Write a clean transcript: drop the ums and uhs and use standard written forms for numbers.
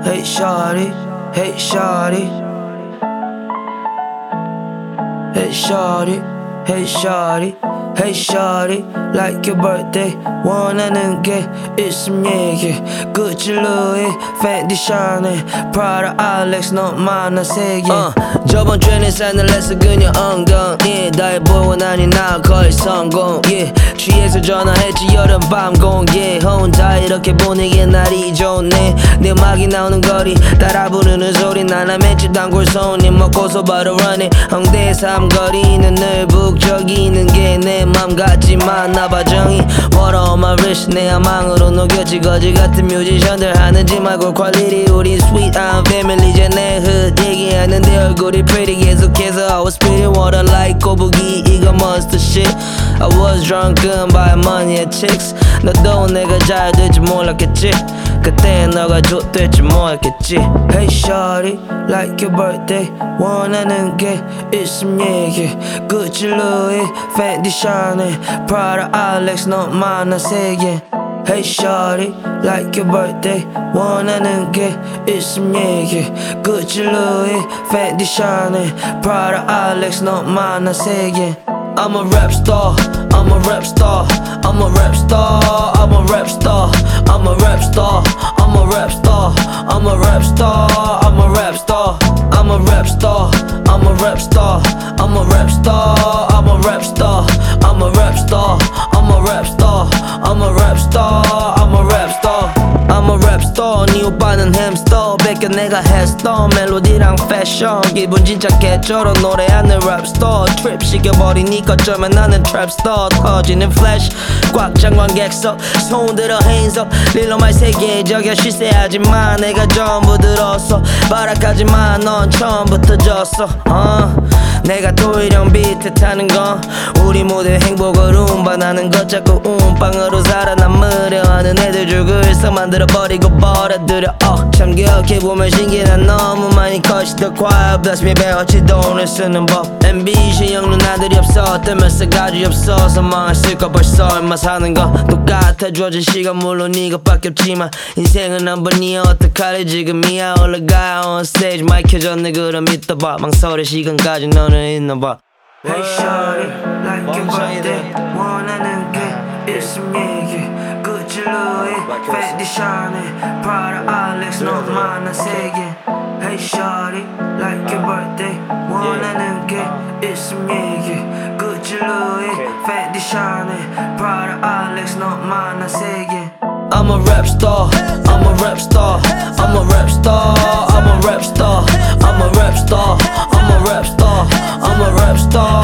Hey shawty, hey shawty. Hey shawty, hey shawty, hey shawty. Like your birthday 원하는 게 있음 얘기 Gucci Louis, Fendi Chanel, Prada, Alex 너만한 세계 저번 주에 내 사인을 했어 그녀 엉덩이 다해보고 나니 나 거의 성공 yeah. 취해서 전화했지 여름밤 공개 혼자 이렇게 보내기엔 날이 좋네 내 음악이 나오는 거리 따라 부르는 소리 나나 맷집 단골 손님 먹고서 바로 running 홍대 삼거리는 늘 북적이는 게 내 맘 같지만 나봐 정이 What on my wrist 내 야망으로 녹였지 거지 같은 뮤지션들 하는 짓 말고 퀄리티 우린 sweet I'm family 이제 내 hood 얘기하는데 얼굴이 pretty 계속해서 I was spitting water like 거북이 이거 monster shit I was drunken by money and chicks 너도 내가 잘 될지 몰랐겠지 그때 너가 좋될지 몰랐겠지 Hey shawty like your birthday 원하는 게 있음 얘기 Gucci Louis Fendi Chanel Prada Alex 너만한 세계 Hey shawty like your birthday 원하는 게 있음 얘기 Gucci Louis Fendi Chanel Prada Alex 너만한 세계 I'm a rap star, I'm a rap star, I'm a rap star, I'm a rap star, I'm a rap star, I'm a rap star, I'm a rap star, I'm a rap star, I'm a rap star, I'm a rap star, I'm a rap star, I'm a rap star, I'm a rap star, I'm a rap star, I'm a rap star, I'm a rap star. I'm a rap star 네 오빠는 햄스터 뺏겨 내가 했어 멜로디랑 패션 기분 진짜 개쩔어 노래하는 랩스터 트립 시켜버리니까 어쩌면 나는 트랩스터 터지는 플래시 꽉찬 관객석 손 들어 hands up 릴러말 세계적이야 시세하지만 내가 전부 들었어 바락하지만 넌 처음부터 졌어 내가 도일형 비트 타는 건 우리 모두의 행복을 운반하는 것 자꾸 운빵으로 살아남으려 하는 애들 죽을 서 만들어버리고 벌어들여 참 기억해보면 신기해 난 너무 많이 컷이 더 quiet Bless me 배웠지 돈을 쓰는 법 MBC 형 누나들이 없어 뜨면서 가지 없어서 망했을까 벌써 얼마 사는 건 똑같아 주어진 시간 물론 이것밖에 없지만 인생은 한 번이야 어떡할래 지금이야 올라가 on stage 마이크 켜졌네 그럼 믿어봐 망설일 시간까지 너는 있나봐 Hey shawty like your birthday 원하는 게 있음 얘기 Gucci Louis Fendi Chanel Prada Alex 너만한 세계 Hey shawty like your birthday 원하는 게 있음 얘기 Gucci Louis Fendi Chanel Prada Alex 너만한 세계 I'm a rap star, I'm a rap star, I'm a rap star, I'm a rap star, I'm a rap star, I'm a rap star, I'm a rap star